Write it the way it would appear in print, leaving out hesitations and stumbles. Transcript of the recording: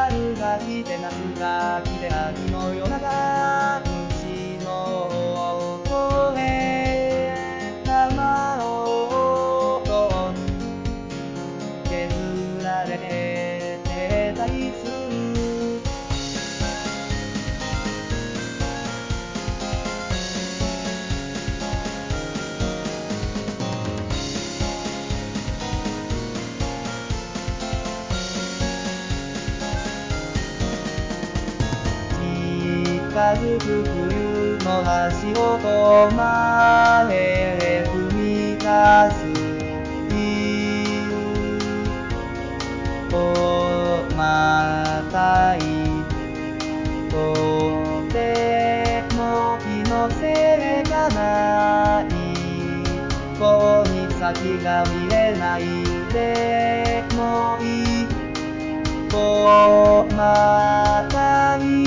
春が来て夏が来て秋の夜長虫の声生音削られて停滞する近づく冬の足音前へ踏み出す理由またいとても気のせいがないここに先が見えないでもいいまたい